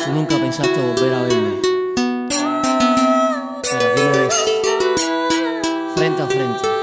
Tú nunca pensaste volver a verme, pero aquí me ves, frente a frente.